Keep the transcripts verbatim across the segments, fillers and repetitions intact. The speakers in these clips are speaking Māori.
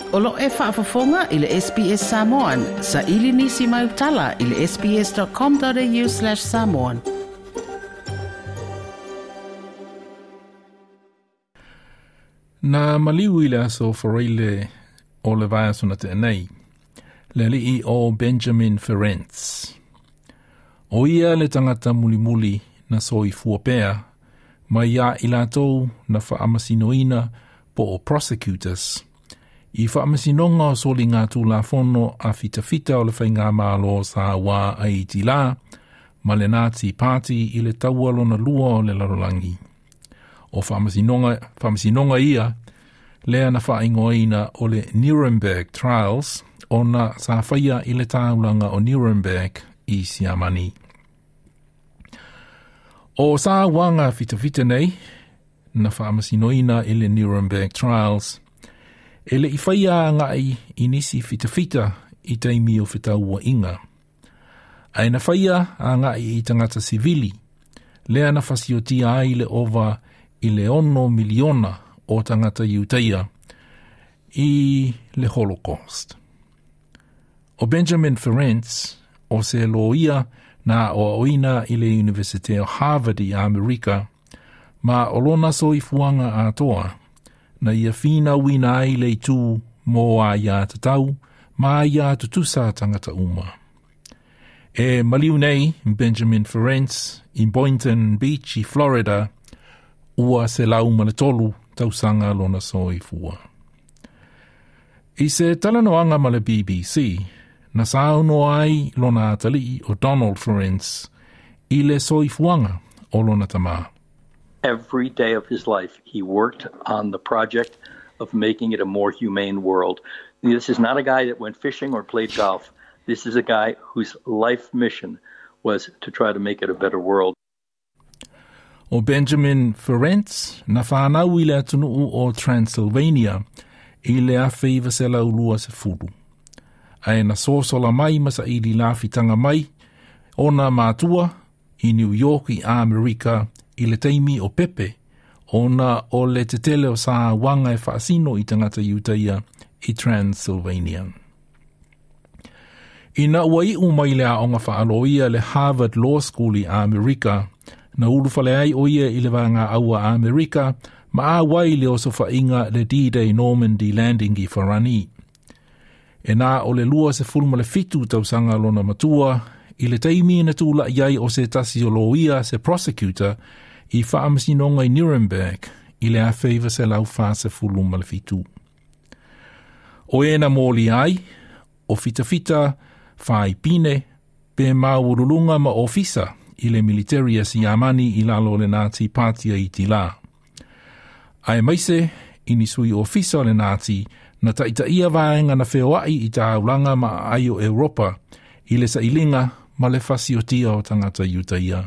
Olo e whaafafonga i le S B S Samoan. Sa ili nisi mai utala i le sbs.com.au slash Samoan. Na maliu i le aso whareile o le vai asuna te anei. Le li o Benjamin Ferencz. O ia le tangata muli muli na soi fuapea, mai ia i lātou na whaamasinoina po o prosecutors. I whaamasinoga o soli ngā tūla whono a fita fita o le whainga mālo sa wā a iti la, ma le Nazi Party i le taualo na lua o le larolangi. O whaamasinoga, whaamasinoga ia, lea na whaingoina o le Nuremberg Trials, o na sa whaia i le taulanga o Nuremberg i Siamani. O sa wanga fita fita nei, na whaamasinoina i le Nuremberg Trials, e le i whaia ngai i nisi fita fita i teimi o whitaua inga. Ai na whaia a ngai i tangata sivili, lea na whasiotia ai le ova i le ono miliona o tangata iuteia i le Holocaust. O Benjamin Ferencz, o se loia na o oina i le University of Harvard i Amerika, ma olona so i fuanga a toa, na ia fina wina ai le tu mo a ia tatau, ma ia tutusa tangata uma. E maliu nei, Benjamin Ferencz, in Boynton Beach i Florida, ua se lau manatolu tausanga lona so i fua. I se talanoanga ma le B B C, na sauno ai lona atali o Donald Ferencz, i le so i fuanga o lona tama. Every day of his life, he worked on the project of making it a more humane world. This is not a guy that went fishing or played golf. This is a guy whose life mission was to try to make it a better world. O Benjamin Ferencz, na whanau i le atunuu o Transylvania, i le awhi i vasela ulua se furu. Ai na sosola mai masa i li lawhitanga mai, o na mātua i New York i Amerika, i le teimi o Pepe, ona o le tetele o sa wanga e whaasino i tangata iuteia i Transylvania. Ina ua i umai lea o ngā whaaloia le Harvard Law School i Amerika, na urufale ai o ia i le wanga aua Amerika, ma a wai le oso whainga le D-Day Normandy landing i Wharani. E nā o le lua se fulma le fitu tausanga lona matua, i le teimi na tūla iai o se tasi o loia se prosecutor, i whaamasinoga i Nuremberg, i le awhaiva se lau whaase fuluma le fitu. O ena mōli ai, o fita fita, whai pine, pe maurulunga ma ofisa, i le militaria si amani i lalo le Nazi Party i tila. Ai maise, i nisui ofisa le Nazi, na taita ia vaenga na wheoai i taulanga ma ai o Europa, i le sa ilinga ma le whasiotia o tangata iutaia.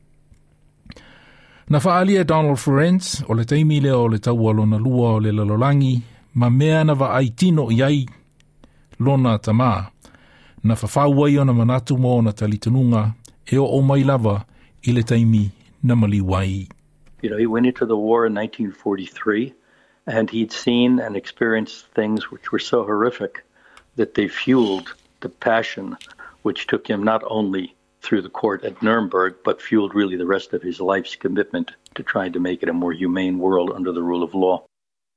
Na whaalia Donald Ferencz o le teimi leo o le taualo na lua o le lalolangi, ma mea na wa ai tino iai lona tama, na whawhauai o na manatu mo na talitununga e o o mai lava i le teimi na maliwai. You know, he went into the war in nineteen forty-three, and he'd seen and experienced things which were so horrific that they fueled the passion which took him not only through the court at Nuremberg, but fueled really the rest of his life's commitment to trying to make it a more humane world under the rule of law.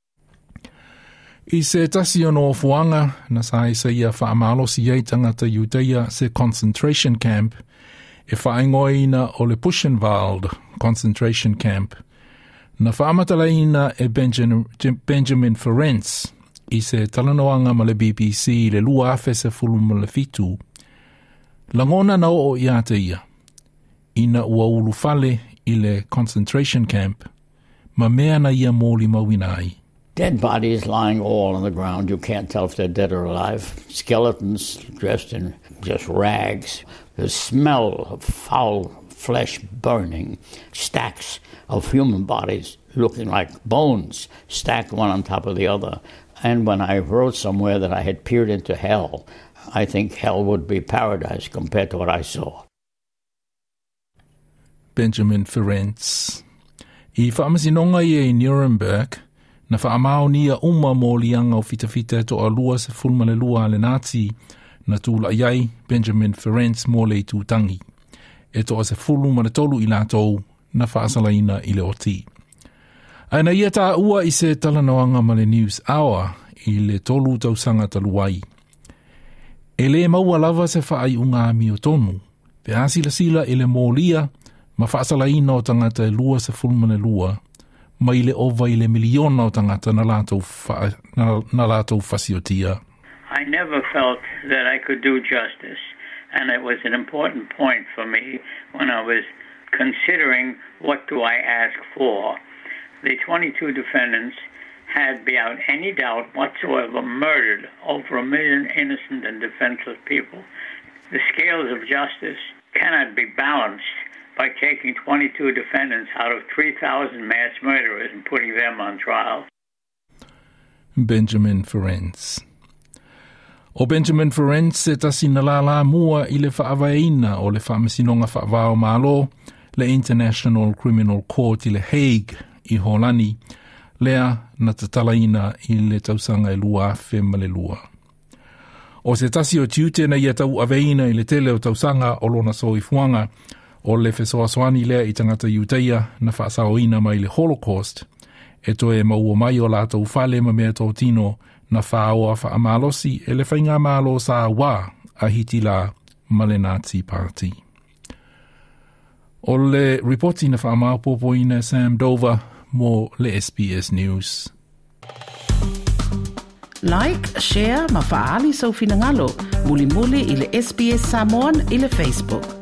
I se tasi ono fuanga, na sa isa ia whaamalosi iei tangata iuteia se concentration camp, e whaingoina o le Buchenwald concentration camp, na whaamatalaina e Benjamin, Benjamin Ferencz, i se talanoanga ma le B B C le lua afe se fuluma le fitu, langona na o ia te ia, ina ua ulu fale i le concentration camp, ma mea na ia mōli mawinai. Dead bodies lying all on the ground. You can't tell if they're dead or alive. Skeletons dressed in just rags. The smell of foul flesh burning. Stacks of human bodies looking like bones stacked one on top of the other. And when I wrote somewhere that I had peered into hell, I think hell would be paradise compared to what I saw. Benjamin Ferencz. I whaamasinoga i e Nuremberg, na whaamao nia uma mō lianga o fitafita to a lua se fulmane lua le Nazi na tūla iai Benjamin Ferencz mō le tūtangi. E to a se fulu mana tolu i lātou na whaasalaina i le oti. Aina ia tā ua i se talanoanga ma le News Hour i le tolu tausanga taluai. E le maua lava se whaai unga mi o tonu, pe asila sila i le mōlia ma whaasalaina o tangata e lua se fulmane lua, ma i le ova i le miliona o tangata na lātou, fa, na, na lātou fasiotia. I never felt that I could do justice, and it was an important point for me when I was considering what do I ask for. The twenty-two defendants had, beyond any doubt whatsoever, murdered over a million innocent and defenseless people. The scales of justice cannot be balanced by taking twenty-two defendants out of three thousand mass murderers and putting them on trial. Benjamin Ferencz. O Benjamin Ferencz se tasi na la la mua i le whaavaina o le whaamasinonga whaavao malo le International Criminal Court i le Hague i Holani, lea na tatalaina i le tausanga i lua fe ma le lua. O se tasi o tiute na ia tau aveina i le tele o tausanga o lona soifuanga o le fesoasoani lea i tangata iuteia na whaasaoina mai le Holocaust, e to e maua mai o la tau whale ma mea tō tino na whaaoa whaamalosi e le whainga malo sa wā a hiti la ma le Nazi Party. O le reporti na whaamaupopoina Sam Dover mo le S B S News. Like, share, ma faali sau finangalo, muli muli i le S B S Samoan i le Facebook.